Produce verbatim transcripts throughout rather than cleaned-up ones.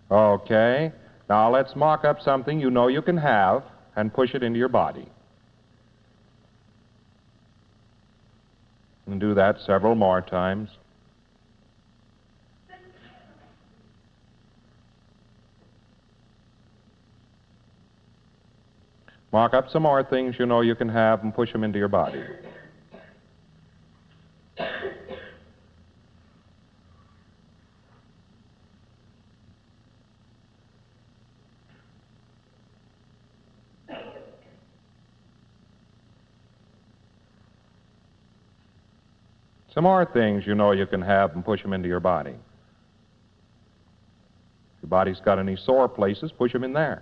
Okay. Now let's mock up something you know you can have and push it into your body. And do that several more times. Mock up some more things you know you can have and push them into your body. Some more things you know you can have and push them into your body. If your body's got any sore places, push them in there.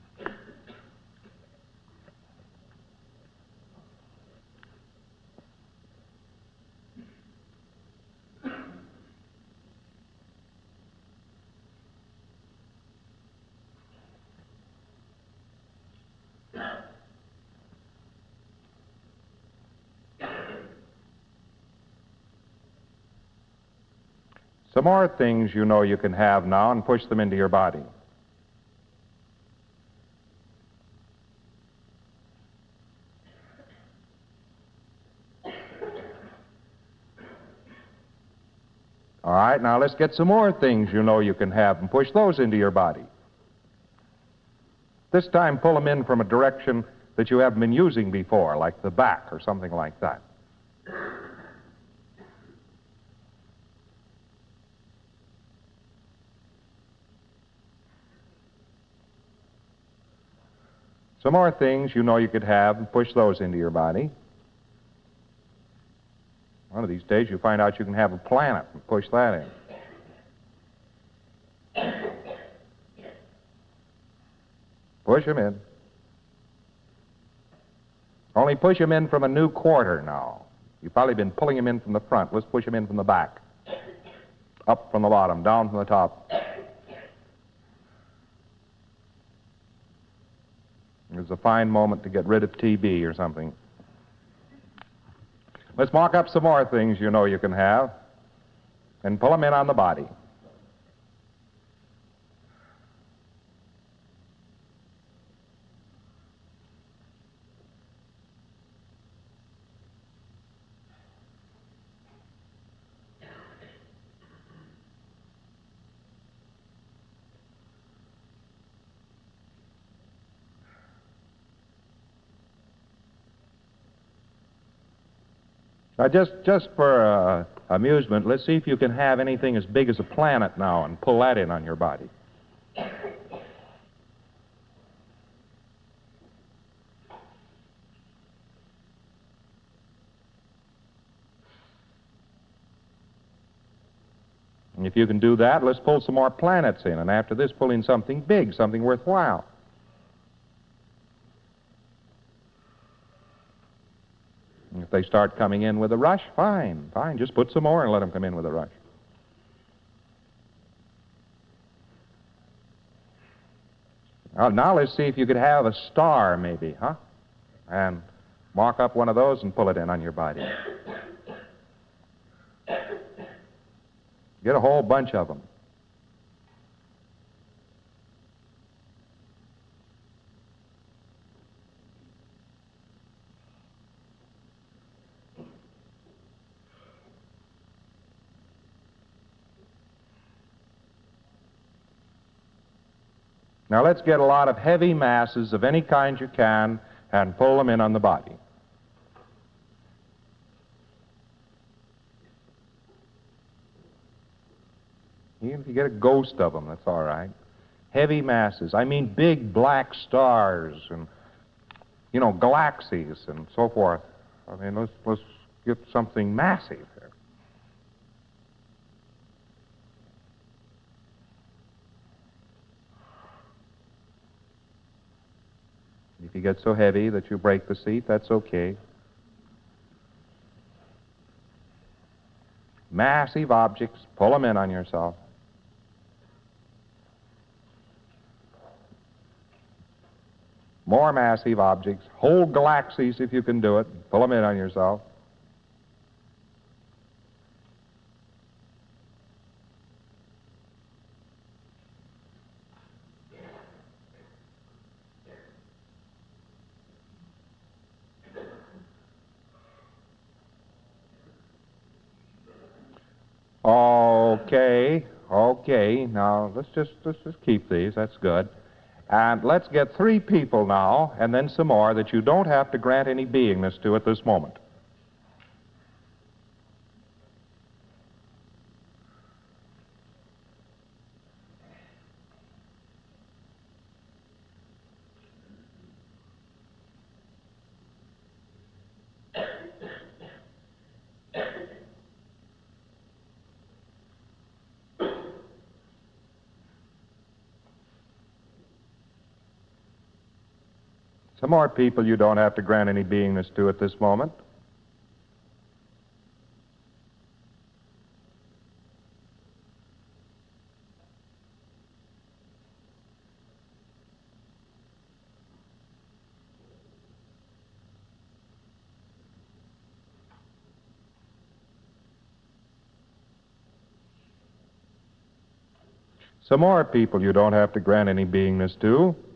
Some more things you know you can have now and push them into your body. All right, now let's get some more things you know you can have and push those into your body. This time, pull them in from a direction that you haven't been using before, like the back or something like that. Some more things you know you could have and push those into your body. One of these days you find out you can have a planet and push that in. Push them in. Only push them in from a new quarter now. You've probably been pulling them in from the front. Let's push them in from the back. Up from the bottom, down from the top. It's a fine moment to get rid of T B or something. Let's mock up some more things you know you can have and pull them in on the body. Now, just, just for uh, amusement, let's see if you can have anything as big as a planet now and pull that in on your body. And if you can do that, let's pull some more planets in, and after this, pull in something big, something worthwhile. And if they start coming in with a rush, fine, fine. Just put some more and let them come in with a rush. Now, now let's see if you could have a star, maybe, huh? And mark up one of those and pull it in on your body. Get a whole bunch of them. Now let's get a lot of heavy masses of any kind you can and pull them in on the body. Even if you get a ghost of them, that's all right. Heavy masses. I mean big black stars and, you know, galaxies and so forth. I mean, let's, let's get something massive here. If you get so heavy that you break the seat, that's okay. Massive objects, pull them in on yourself. More massive objects, whole galaxies if you can do it, pull them in on yourself. Okay, okay. Now, let's just, let's just keep these. That's good. And let's get three people now, and then some more that you don't have to grant any beingness to at this moment. Some more people you don't have to grant any beingness to at this moment. Some more people you don't have to grant any beingness to.